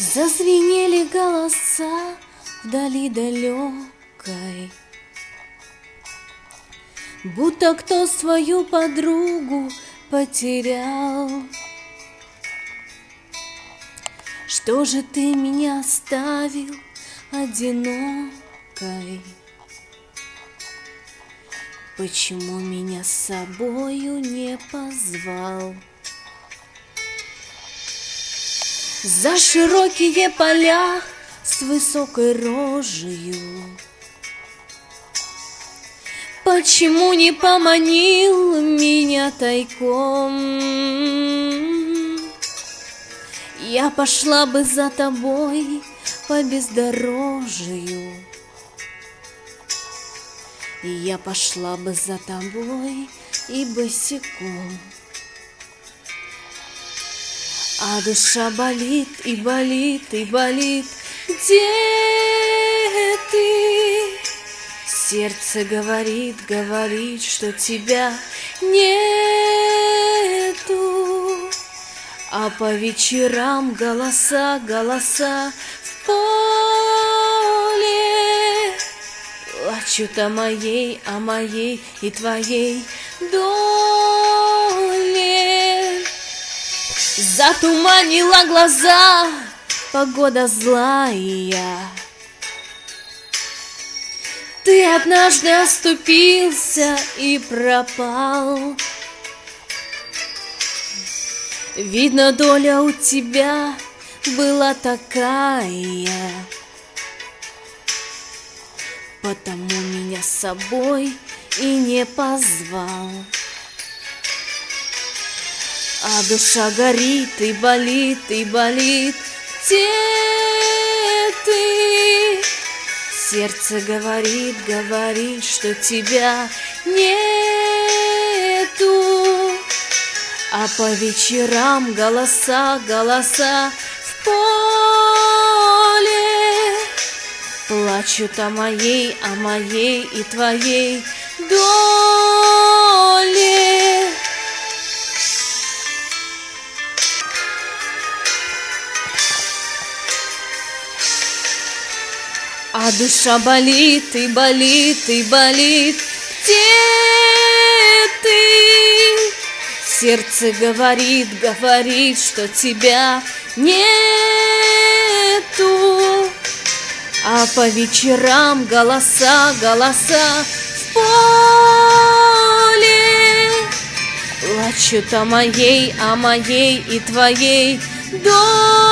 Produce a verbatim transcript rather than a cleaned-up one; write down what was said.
Зазвенели голоса вдали далекой, будто кто свою подругу потерял. Что же ты меня оставил одинокой? Почему меня с собою не позвал? За широкие поля с высокой рожею почему не поманил меня тайком? Я пошла бы за тобой по бездорожью, я пошла бы за тобой и босиком. А душа болит и болит и болит. Где ты? Сердце говорит, говорит, что тебя нету. А по вечерам голоса, голоса в поле плачут о моей, о моей и твоей доле. Затуманила глаза погода злая. Ты однажды оступился и пропал. Видно, доля у тебя была такая, потому меня с собой и не позвал. А душа горит и болит и болит. Где ты? Сердце говорит, говорит, что тебя нету. А по вечерам голоса, голоса в поле плачут о моей, о моей и твоей доле. А душа болит и болит и болит. Где ты? Сердце говорит, говорит, что тебя нету. А по вечерам голоса, голоса в поле плачут о моей, о моей и твоей доле.